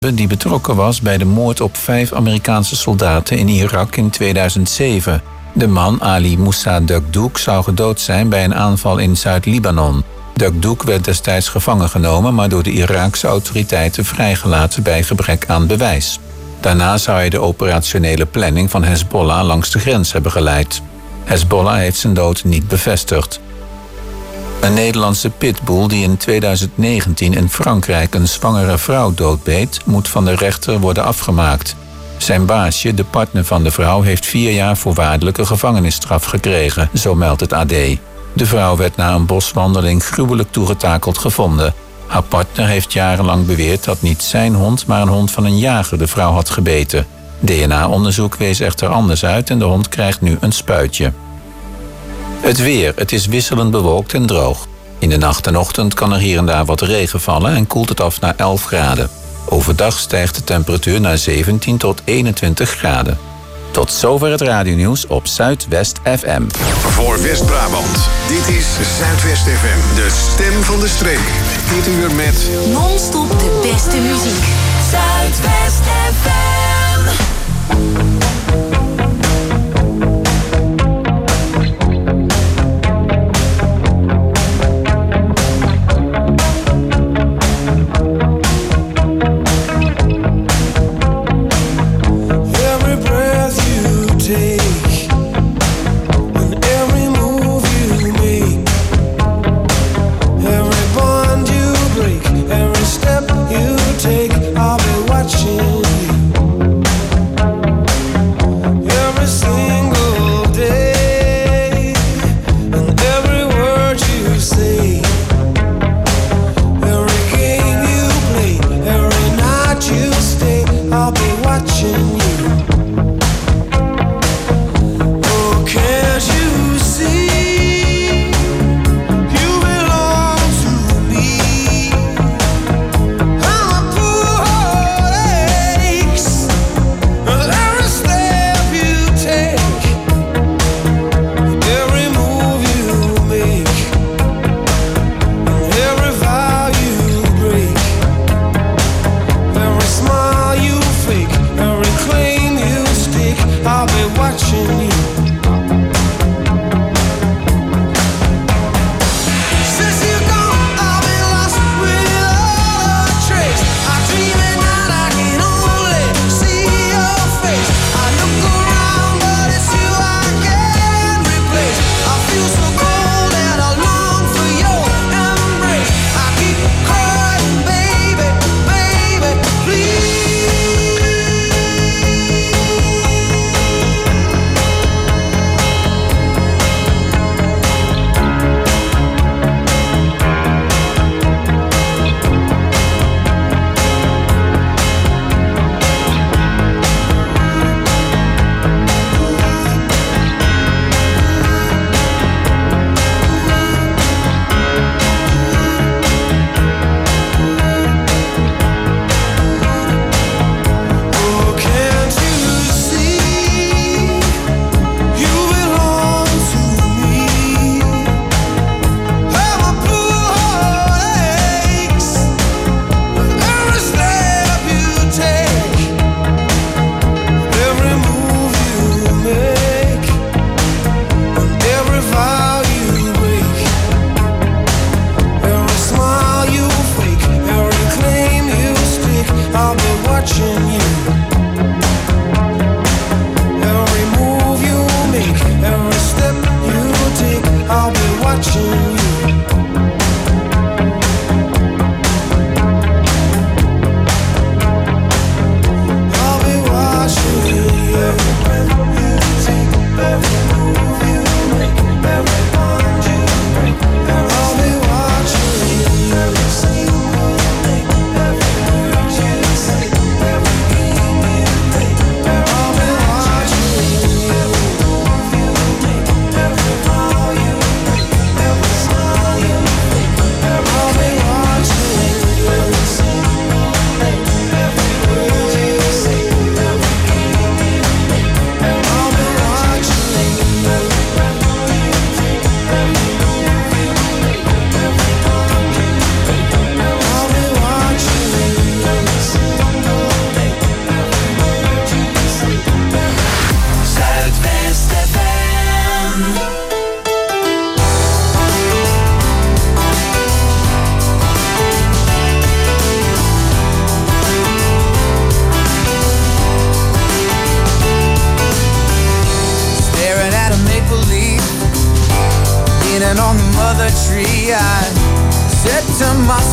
die betrokken was bij de moord op 5 Amerikaanse soldaten in Irak in 2007. De man, Ali Moussa Dukdouk, zou gedood zijn bij een aanval in Zuid-Libanon. Dukdouk werd destijds gevangen genomen, maar door de Iraakse autoriteiten vrijgelaten bij gebrek aan bewijs. Daarna zou hij de operationele planning van Hezbollah langs de grens hebben geleid. Hezbollah heeft zijn dood niet bevestigd. Een Nederlandse pitbull die in 2019 in Frankrijk een zwangere vrouw doodbeet, moet van de rechter worden afgemaakt. Zijn baasje, de partner van de vrouw, heeft 4 jaar voorwaardelijke gevangenisstraf gekregen, zo meldt het AD. De vrouw werd na een boswandeling gruwelijk toegetakeld gevonden. Haar partner heeft jarenlang beweerd dat niet zijn hond, maar een hond van een jager de vrouw had gebeten. DNA-onderzoek wees echter anders uit en de hond krijgt nu een spuitje. Het weer. Het is wisselend bewolkt en droog. In de nacht en ochtend kan er hier en daar wat regen vallen en koelt het af naar 11 graden. Overdag stijgt de temperatuur naar 17 tot 21 graden. Tot zover het radionieuws op Zuidwest FM. Voor West-Brabant. Dit is Zuidwest FM, de stem van de streek. Dit uur met non-stop de beste muziek. Zuidwest FM.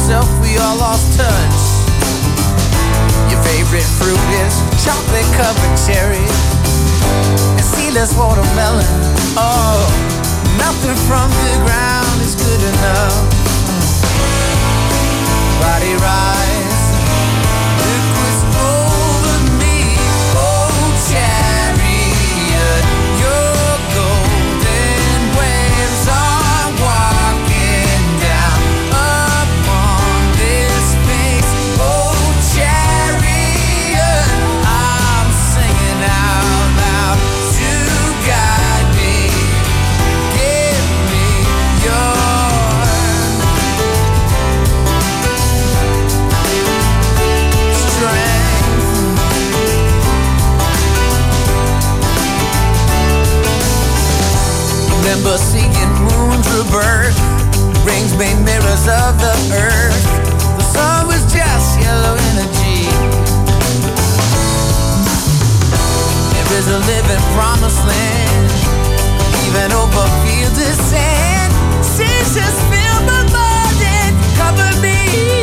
yourself, we all lost touch. Your favorite fruit is chocolate covered cherry and seedless watermelon. Oh, nothing from the ground is good enough. Body rise, liquids over me. Oh, chariot, your golden waves are walking down upon this space. Oh, chariot, I'm singing out loud to guide me. Give me your remember seeing moons rebirth, rings made mirrors of the earth. The sun was just yellow energy. There is a living promised land, even over fields of sand. Seas just fill my mind and cover me.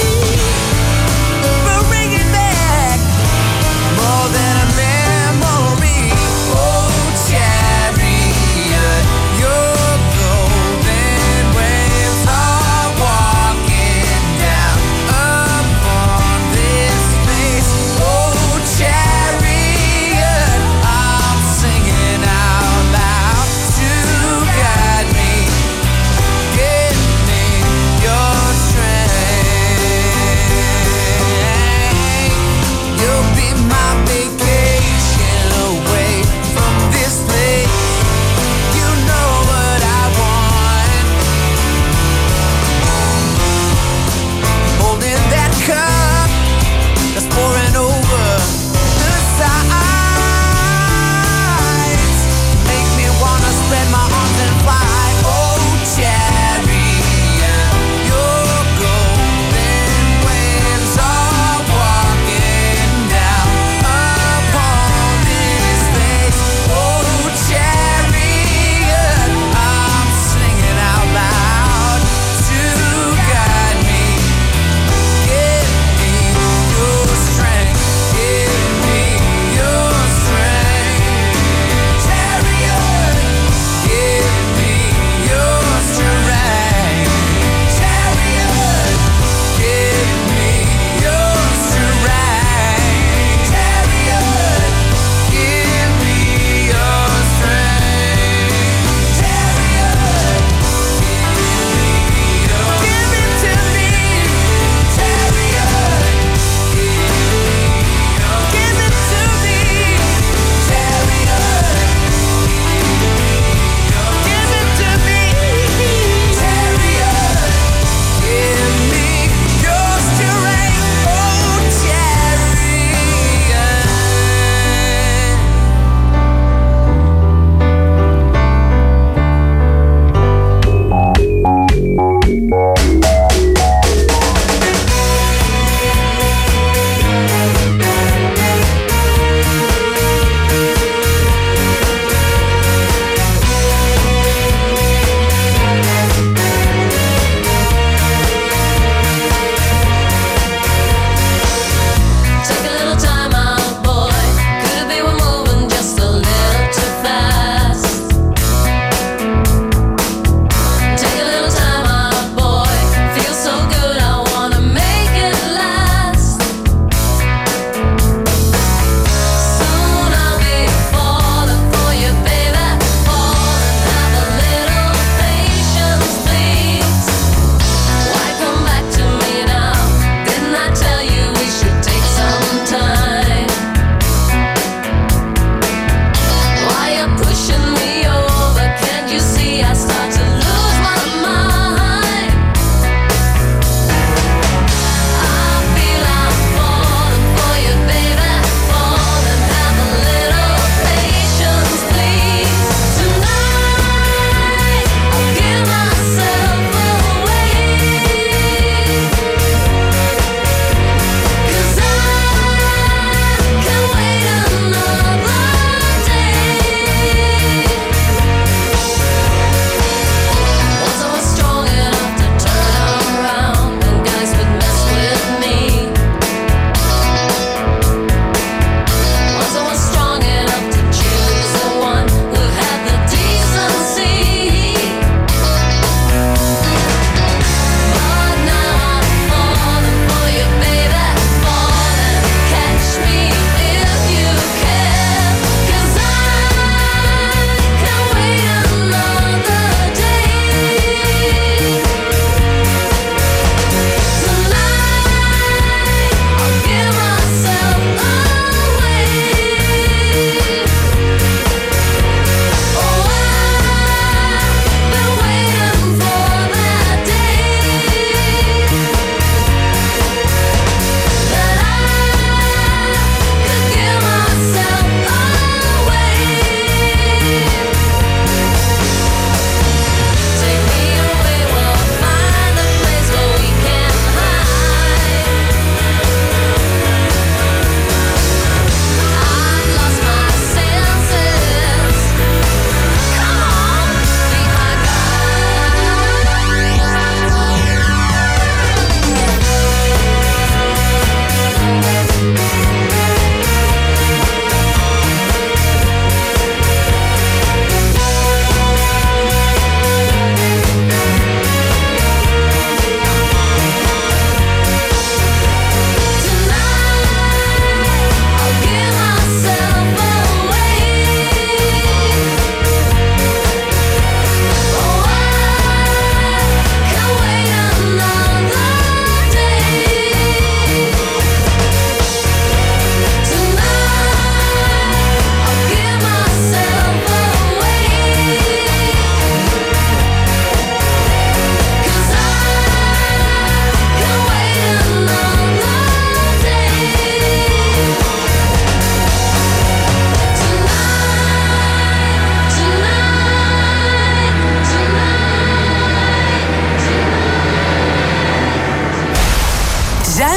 But bring it back, more than a memory. Oh, chariot, your golden waves are walking down upon this space. Oh, chariot, I'm singing out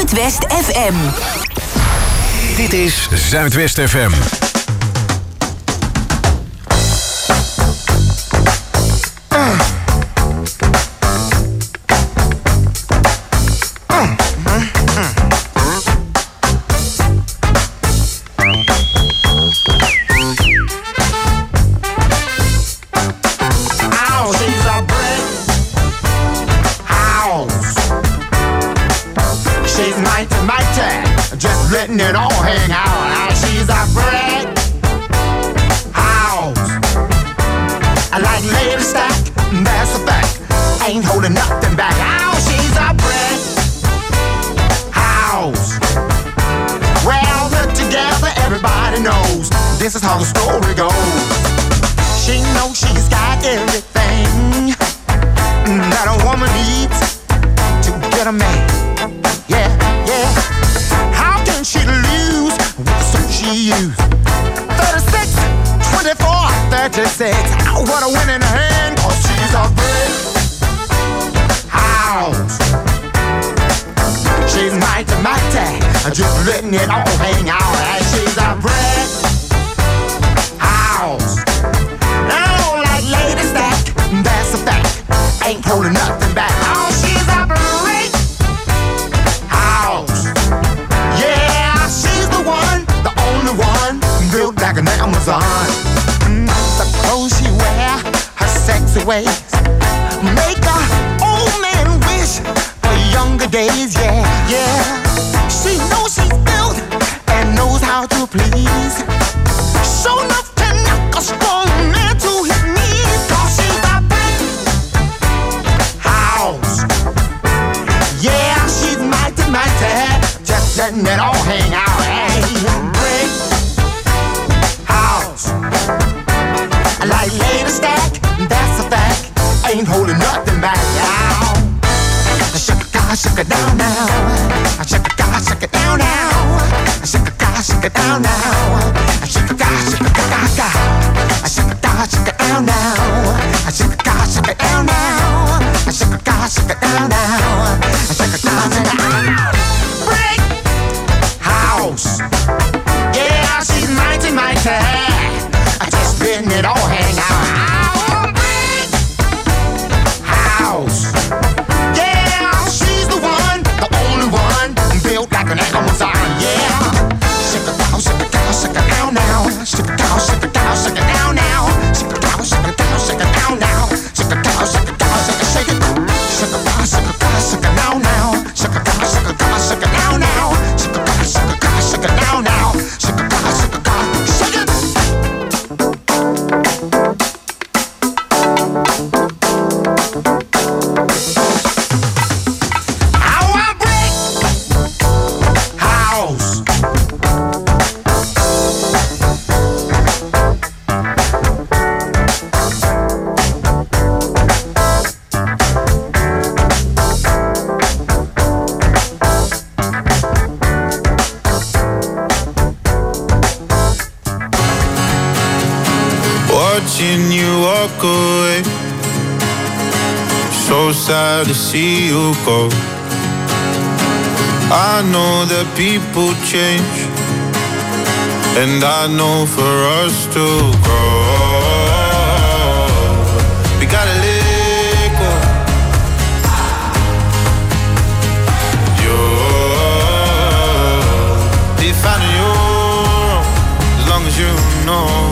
Zuidwest FM. Dit is Zuidwest FM. Letting it all hang out. She's a brick house. I like lady stack, that's a fact. Ain't holding nothing back. Oh, she's a brick house. Well, put together, everybody knows this is how the story goes. She knows she's got everything that a woman needs to get a man. Yeah, yeah. She lose with the suit she used. 36, 24, 36. Oh, what a winning hand, cause she's a brick house. She's mighty, mighty, just letting it all hang out. And she's a brick house. I don't like lady stack, that's a fact. Ain't holding nothing back. Oh, she's a brick house. The only one built like an Amazon. The clothes she wear, her sexy ways, make a old man wish for younger days. Yeah, yeah. She knows she's built and knows how to please. Sure enough can knock a strong man to his knees. Cause she's a brick house. Yeah, she's mighty, mighty, just letting it all hang out. Brick house. I like lady stack, that's a fact. Ain't holding nothing back now. Shake it down now. Shake it down now. Shake it down now. Shake it down now. Shake it now. Shake it down now. Shake it down now. Brick house. Yeah, she's mighty, mighty. Just letting it all hang out. Brick house. Yeah, she's the one, the only one, built like an Amazon. Yeah. Shake it down, shake it down, shake it down now. Shake it down, shake it down, shake it down now. Shake it down, shake it down, shake it down now. Shake it down, shake it down, shake it, shake it. Shake it down, shake it down, shake it down now. Shake it down, shake it down, shake it down now. Shake it down, shake it down, shake it down now. Shake it down, shake it down, shake it. Watching you walk away, so sad to see you go. I know that people change, and I know for us to grow, we gotta let go. You're finding your own, as long as you know.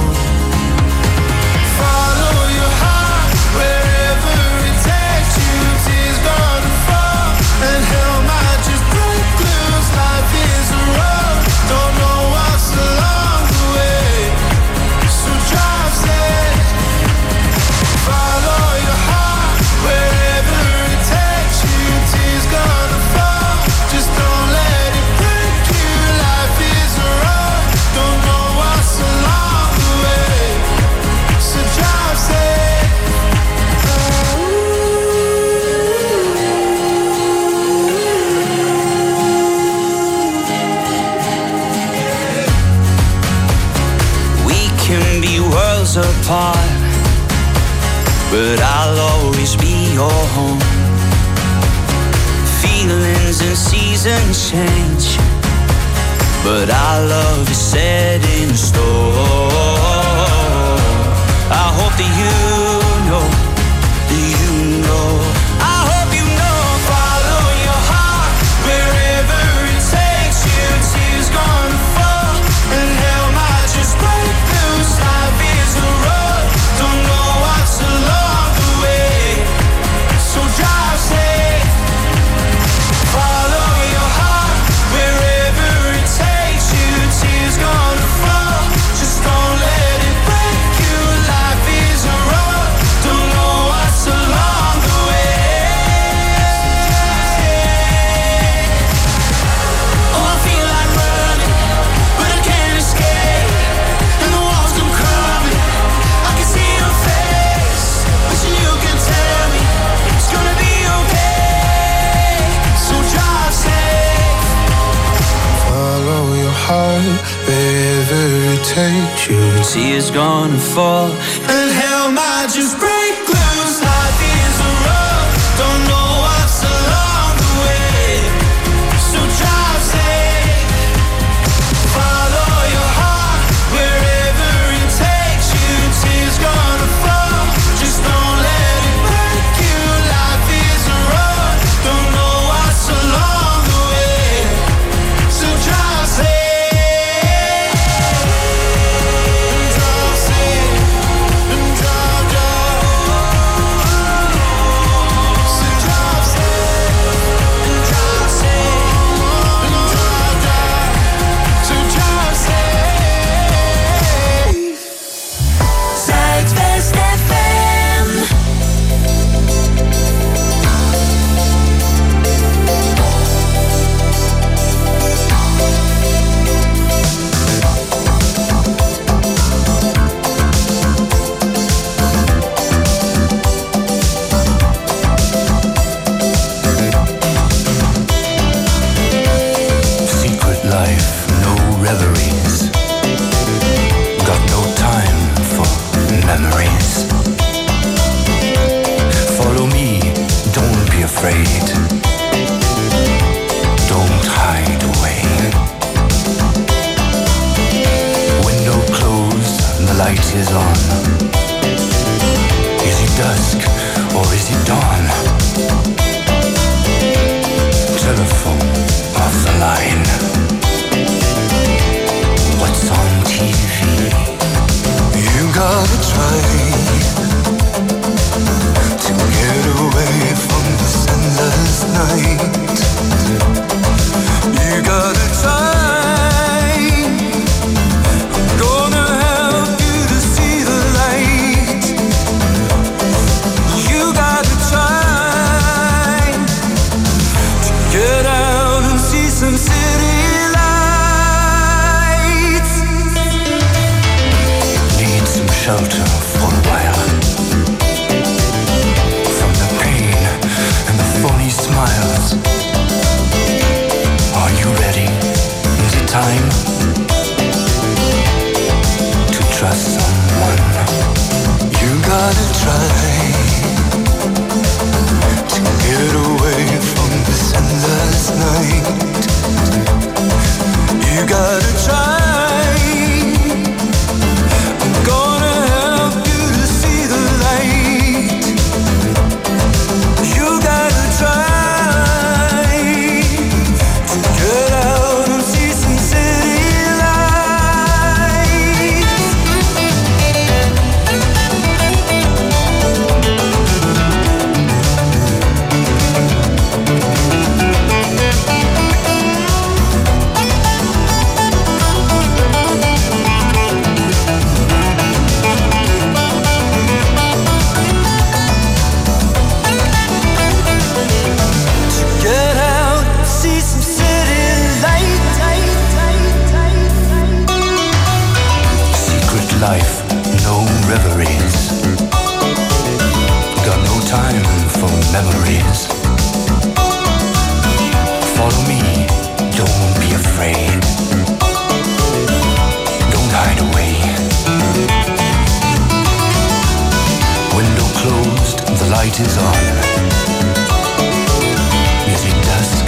Apart, but I'll always be your home. Feel feelings and seasons change, but our love is set in stone. I hope that you know, I hope you know. Follow your heart wherever it takes you. Tears gonna fall and hell might just break loose. Life is a road, don't know what's along the way, so drive safe. Follow your heart wherever it takes you. Tears gonna fall, just don't let it break you. Life is a road, don't know what's along the way. Oh, I feel like running, but I can't escape, and the walls come crumbling. I can see your face, wishing you could tell me it's gonna be okay, so drive safe. Follow your heart wherever it takes you. Tears gonna fall and hell might just break loose. Life is a road, don't know what's along the way, so drive safe. Follow your heart wherever it takes you. Tears gonna fall, just don't let it break you. Life is a road, don't know what's along the way, so drive safe. Zuidwest FM. Secret life, no reveries. Got no time for memories. Follow me, don't be afraid. Don't hide away. Window closed, the light is on. Is it dusk or is it dawn? Telephone off the line. What's on TV? You gotta try to get away from this endless night. You gotta try. I'm gonna help you to see the light. You gotta try to get out and see some city lights. Need some shelter for a while from the pain and the phony smiles. Are you ready? Is it time to trust someone? You gotta try to get away from this endless night. You gotta try. I'm gonna help you to see the light. You gotta try to get out and see some city lights. Life, no reveries. Got no time for memories. Follow me, don't be afraid. Don't hide away. Window closed, the light is on. Is it dusk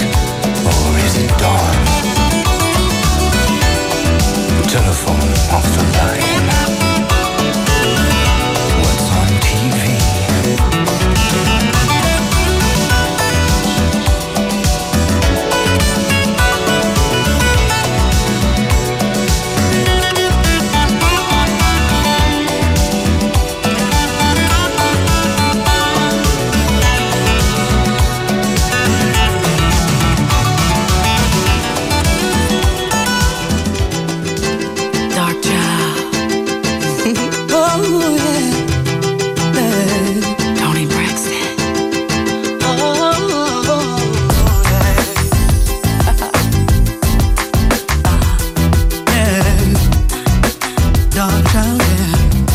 dark child, yeah.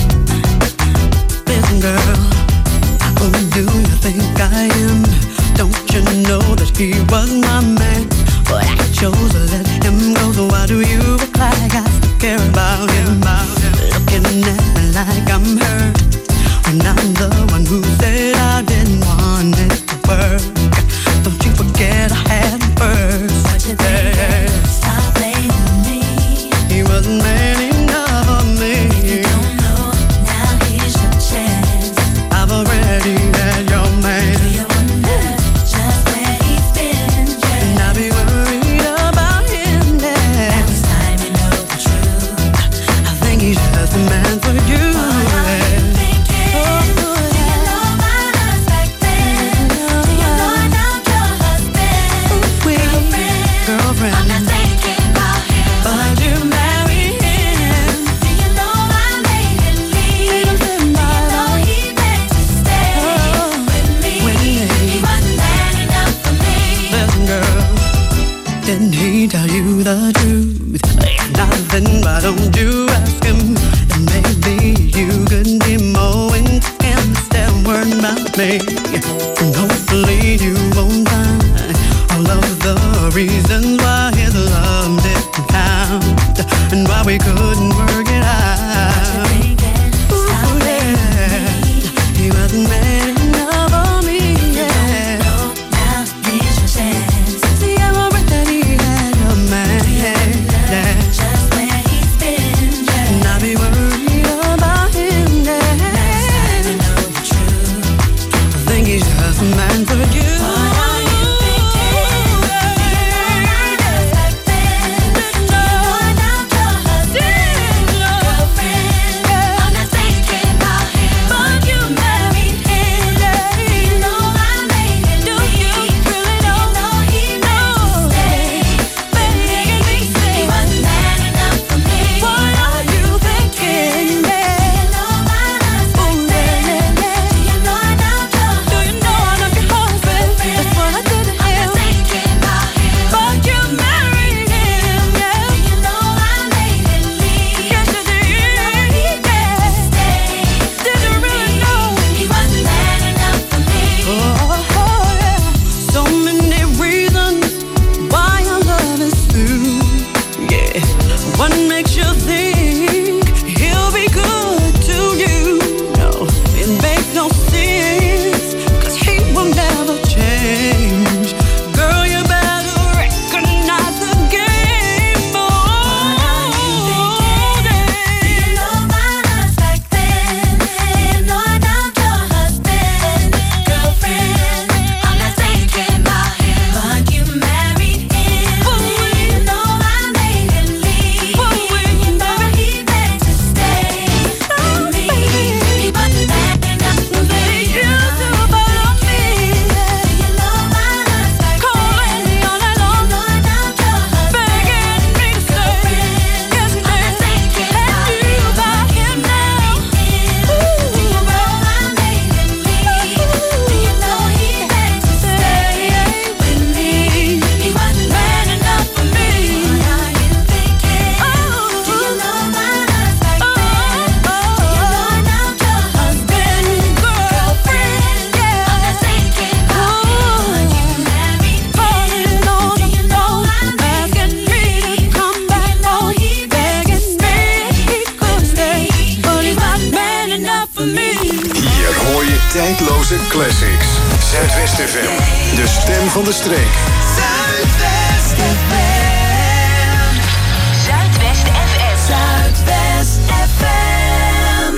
Listen, girl, who do you think I am? Don't you know that he was my man? But I chose to let him go, so why do you act like I still care about him? Looking at me like I'm hurt, when I'm the one who said I didn't want it to work. Don't you forget I had him first. What you think? Stop blaming me. He wasn't man enough for me. If you don't know, now here's your chance. I've already had your man. Do you wonder just where he's been? And I'll be worried about him now. Now it's time you know the truth. I think he's just the man for you. What are you thinking? Do you know about us back then? Do you know I'm not your husband? Girlfriend, I'm not thinking about him, but you marry him. do you know I made him leave? Do you know he begged to stay with me? He wasn't man enough for me. Listen, girl, didn't he tell you the truth? If not, then why don't you ask him? And maybe you could be more into him instead of worrying about me. And hopefully you won't find all of the reasons why his love didn't count and why we couldn't work it out. Ooh, yeah. He wasn't man enough for me, yeah. Now here's your chance. See, I'm already had a man, yeah. Just where he's been, And I'll be worried about him, yeah. time to know the truth. I think he's just a man for you. What are you thinking? Do you know about us back then? Do you know I'm not your husband? Girlfriend, I'm not thinking about him, but you married him. Do you know I made him leave? Do you know he begged to stay with me? He wasn't man enough for me. What are you thinking, Do you know about us back then? Do you know I'm not your Do you know I'm not your husband? That's what I did to I'm him. not thinking about him, But you married him, yeah. do you know I made him leave? Yes, you did, yeah. Did you really know? He wasn't man enough for me. Oh, yeah. So many reasons why our love is through, yeah. What makes you think he'll be good to you? No, it makes no sense, 'cause he will never change. Girl, you better recognize the game. What are you thinking? Do you know about us back then? Do you know I'm not your husband? Girlfriend, I'm not thinking about him, but you married him. Do you know I made him leave? Do you know he begged to stay with me? He wasn't man enough for me. Do you know about us back then? Calling me all night long, Do you know I'm not your husband? begging me to stay. Yes, you I'm not did. thinking And you about him now. Do you know I made him leave? Do you know he begged to stay with me? He wasn't man enough for me. What are you thinking? Do you know about us back then? Do you know I'm not your husband? Girlfriend, I'm not thinking about him, but you married him. Do you know I made him leave? Come Do back you know home, he begged to begging me he could stay, but he's not man enough for me. Hier hoor je tijdloze classics. Zuidwest FM, de stem van de streek. Zuidwest FM. Zuidwest FM. Zuidwest FM.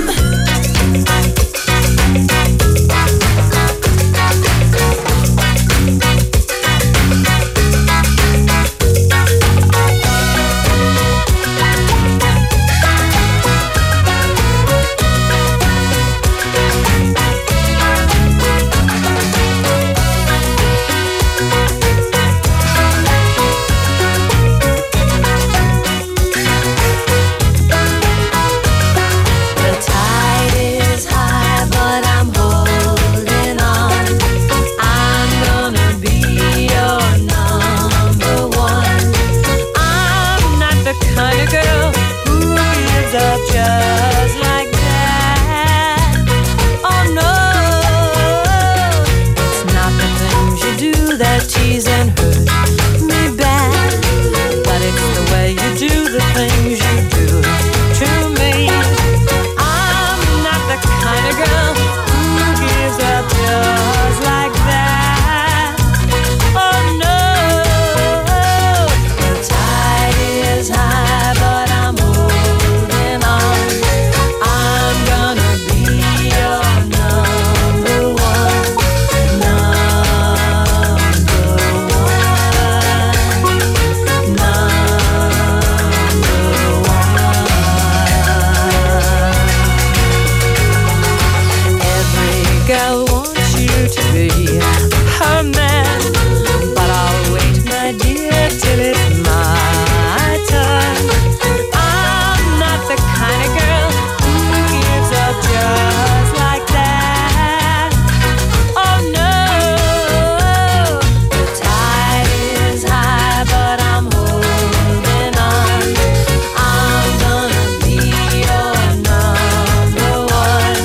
up just like that. Oh no, it's not the things you do that tease and hurt me bad, but it's the way you do the things you do to me. I'm not the kind of girl who gives up just like that. Oh no, the tide is high, but I'm holding on. I'm gonna be your number one, Every girl wants you to be her man, but I'll wait, my dear, till it's my turn. I'm not the kind of girl who gives up just like that. Oh no, the tide is high, but I'm holding on. I'm gonna be your number one,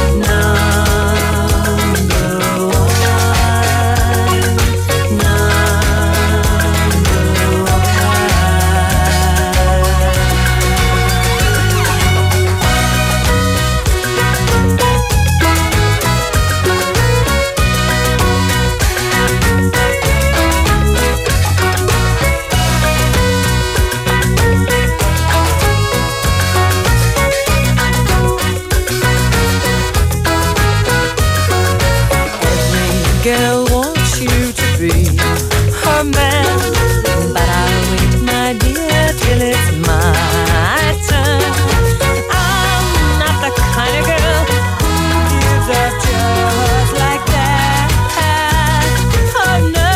Every girl wants you to be her man, but I'll wait, my dear, till it's my turn. I'm not the kind of girl who gives up just like that. Oh no,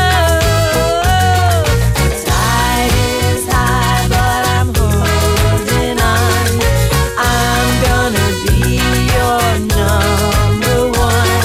the tide is high, but I'm holding on. I'm gonna be your number one,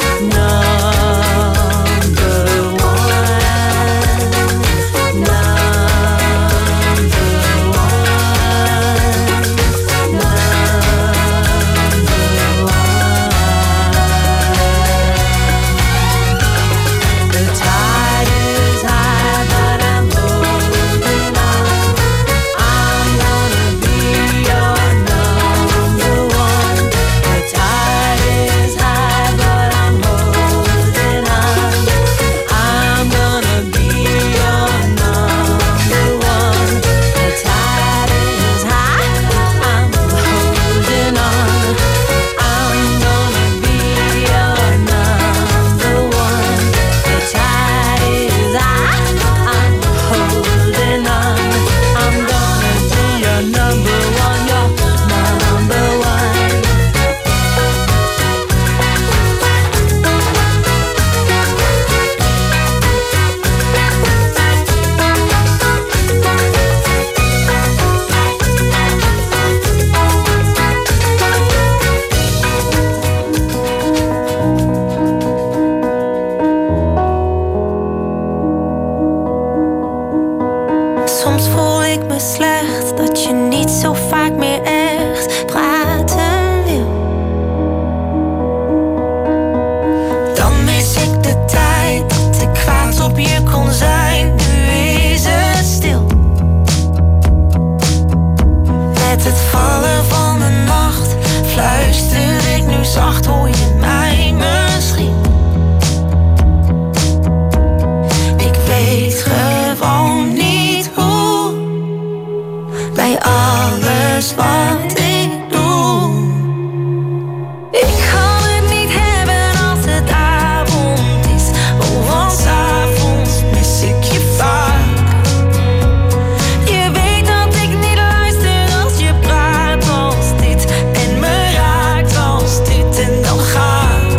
The tide is high, but I'm holding on. I'm gonna be your number one. The tide is high, but I'm holding on. I'm gonna be your number one. The tide is high, I'm holding on. I'm gonna be your number one. The tide is high, I'm holding on. I'm gonna be your number one, your number one. Soms voel ik me slecht dat je niet zo vaak meer echt praten wil. Dan mis ik de tijd dat ik kwaad op je kon zijn. Nu is het stil. Met het vallen van de nacht fluister ik nu zacht, hoor je mij misschien? Ik weet gewoon niet hoe, bij alles wat ik doe. Ik kan het niet hebben als het avond is, oh, want 's avonds mis ik je vaak. Je weet dat ik niet luister als je praat als dit en me raakt als dit en dan gaat.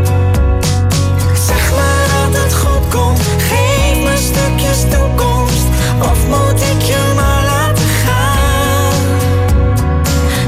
Zeg maar dat het goed komt, geef me stukjes toekomst, of moet ik je maar laten gaan?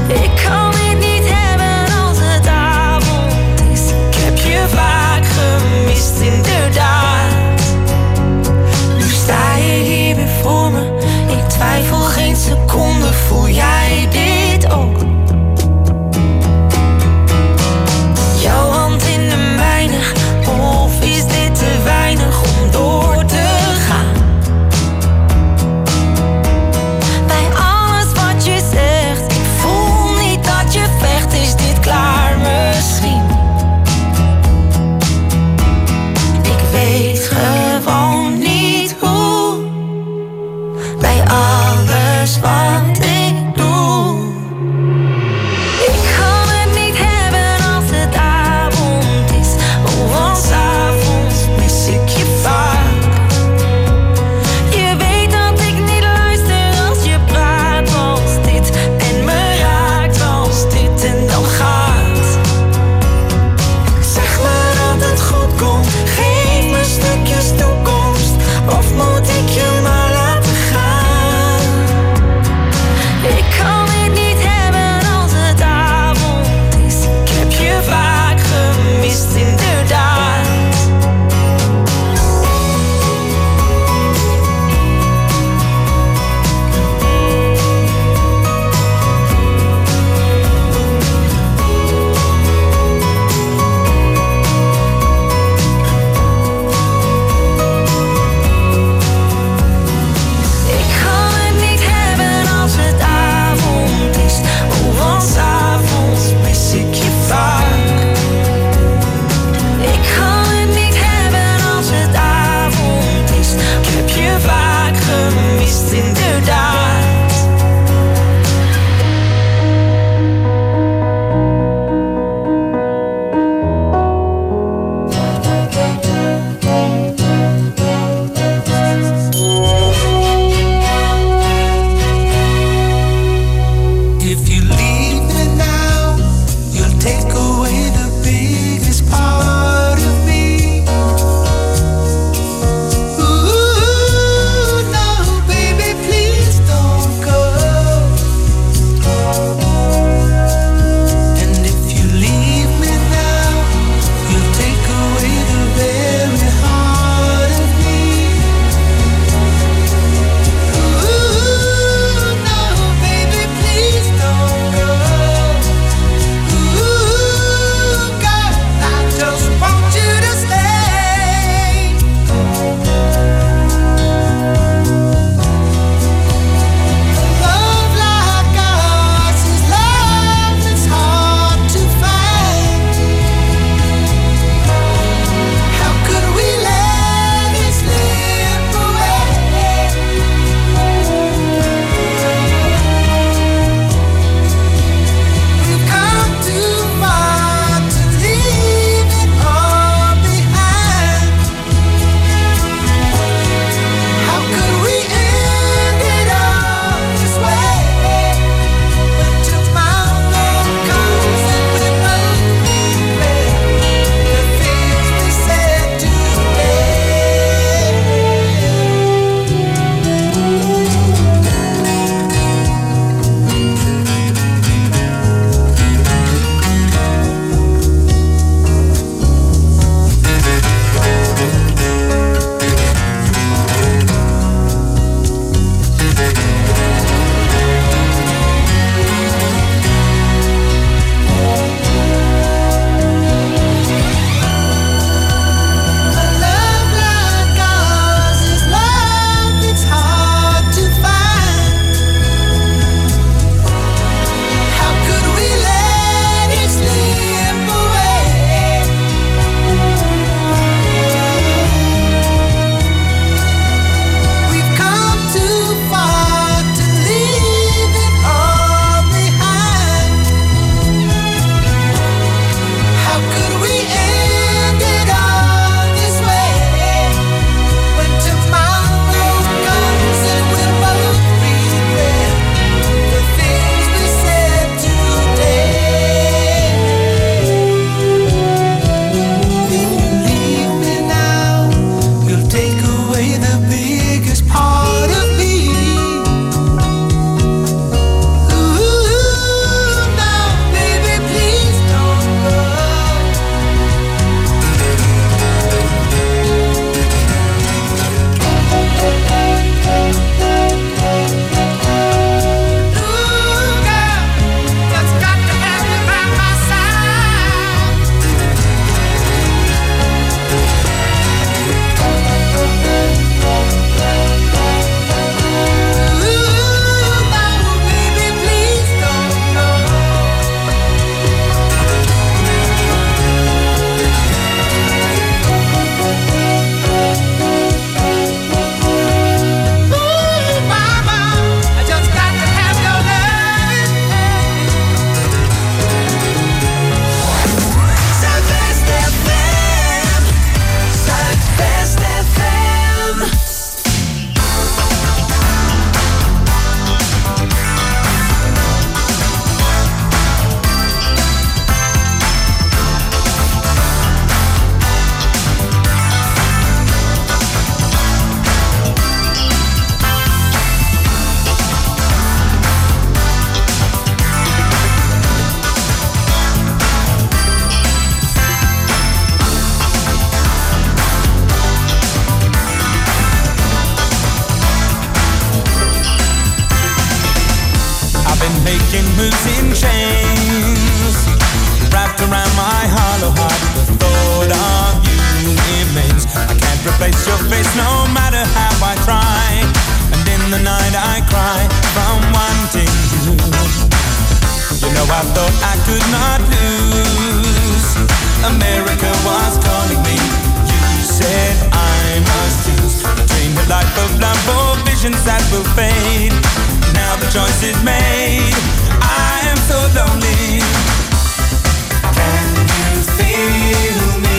making moves in chains. Wrapped around my hollow heart, the thought of you remains. I can't replace your face no matter how I try. And in the night I cry from wanting you. You know I thought I could not lose. America was calling me. You said I must choose between the life of love or visions that will fade. Now the choice is made. I am so lonely. Can you feel me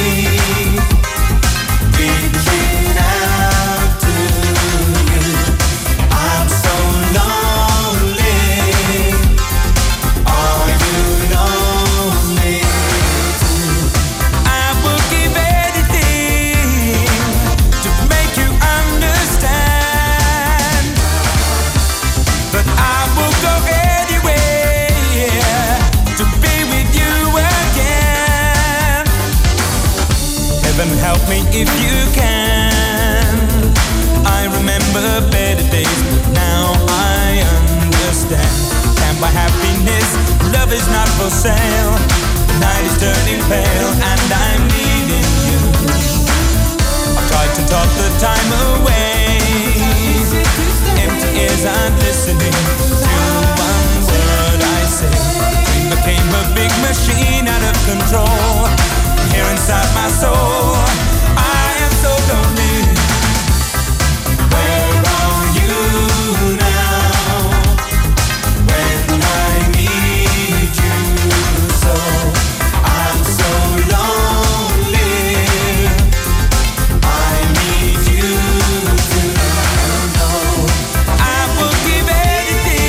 reaching out to you? I'm so lonely. Are you lonely too? I will give anything to make you understand, but I will go anywhere to be with you again. Heaven help me if you can. I remember better days, but now I understand. Can't buy happiness, love is not for sale. The night is turning pale and I'm needing you. I've tried to talk the time away. Empty ears aren't listening to one word I say. Dream became a big machine out of control. Here inside my soul, I am so lonely. Where are you now? When I need you so, I'm so lonely. I need you to know. I will give anything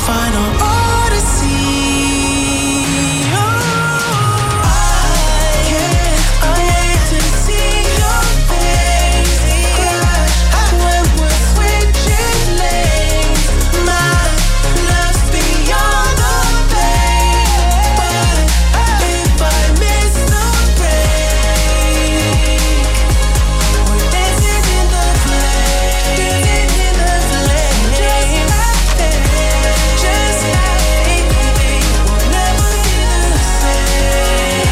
final odyssey. I hate to see your face when we're switching lanes. My love's beyond the pain, but if I miss the break, we're dancing in the flame, just have faith, we'll never be the same.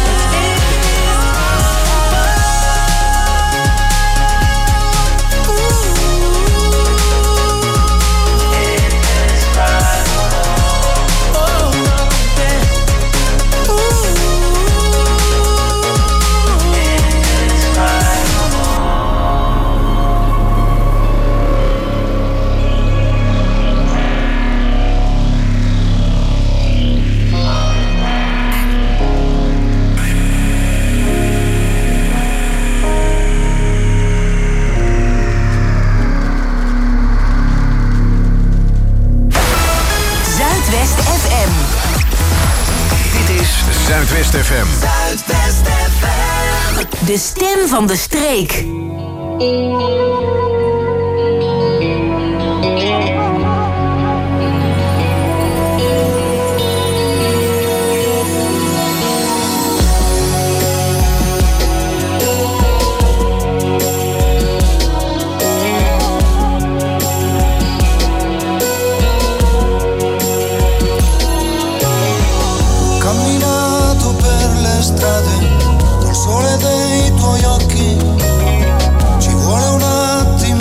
Zuidwest FM. Dit is Zuidwest FM. Zuidwest FM. De stem van de streek. Camminato per le strade col sole dei tuoi occhi, ci vuole un attimo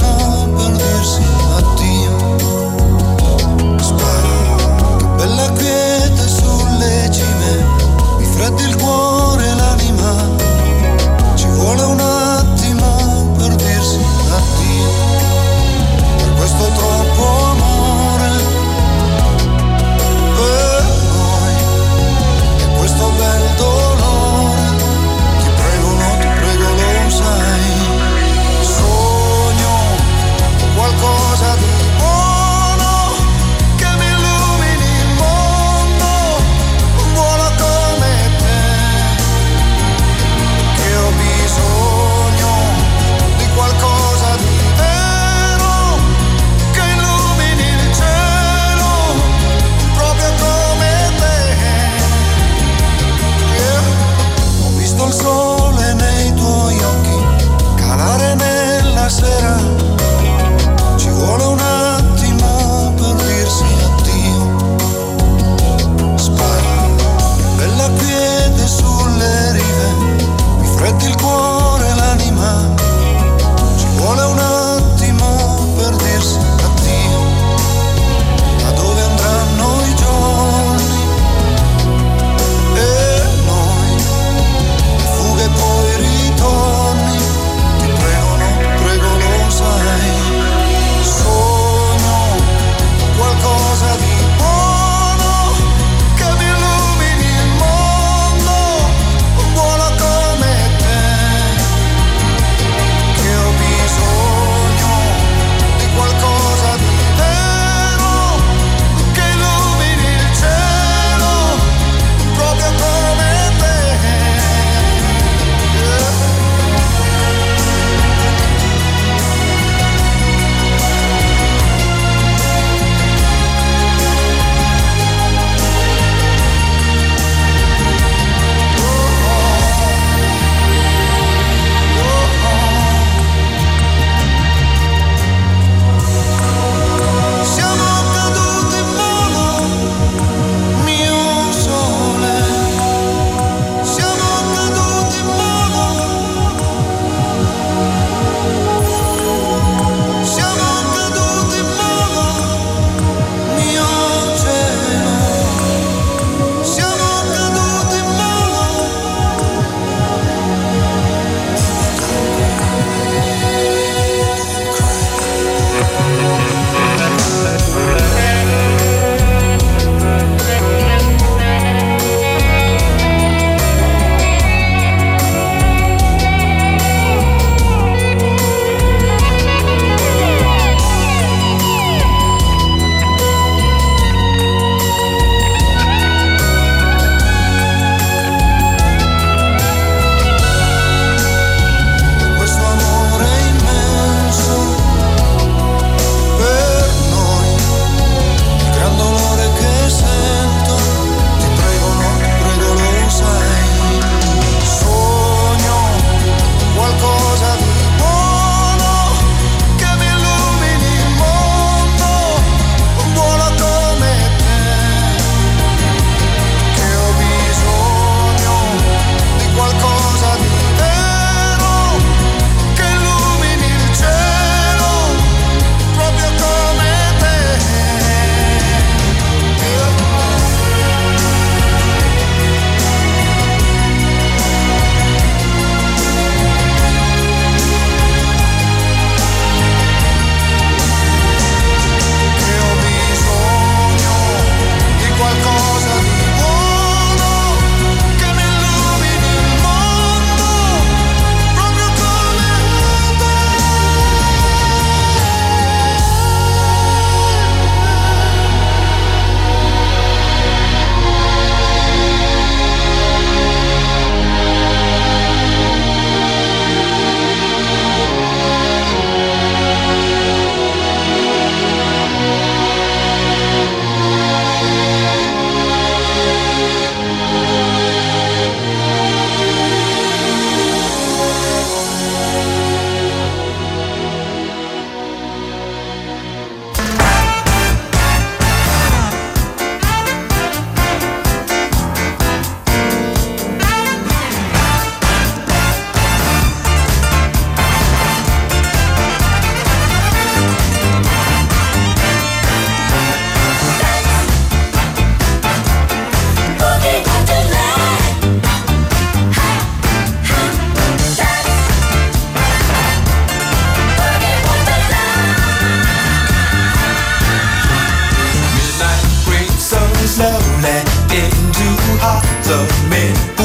slowly into hearts of men.